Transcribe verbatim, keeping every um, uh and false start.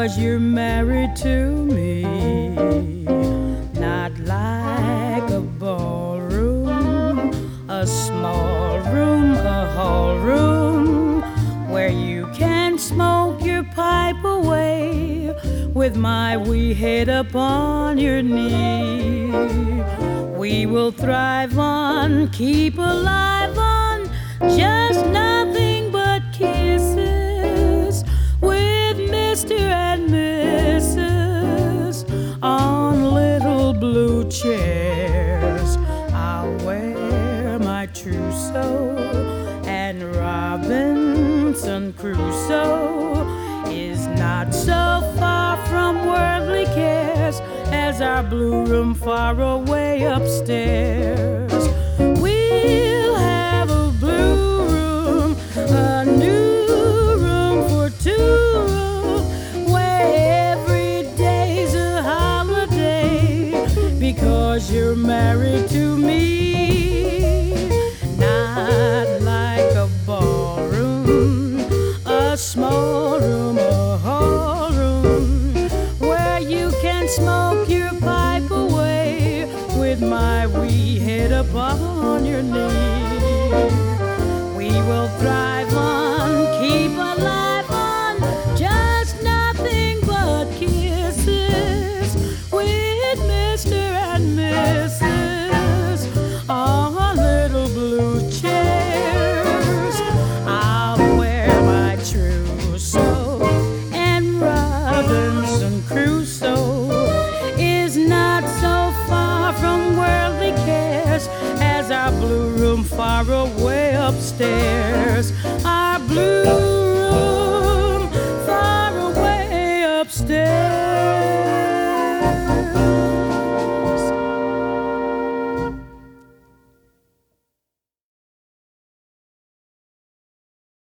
because you're married to me. Not like a ballroom, a small room, a hall room, where you can smoke your pipe away with my wee head upon your knee. We will thrive on, keep alive on just nothing but kisses with Mister and Missus on little blue chairs. I'll wear my trousseau, and Robinson Crusoe is not so far from worldly cares as our blue room far away upstairs. We'll have a blue room, a new room for two, where every day's a holiday because you're married to me. Not like a ballroom, a small room, a hall room, where you can smoke your pipe away with my wee head upon your knee. We will thrive on, keep alive on just nothing but kisses with Mister and Missus on little blue chairs. I'll wear my trousseau, and Robinson Crusoe is not so far from worldly cares as our blue room far away upstairs. I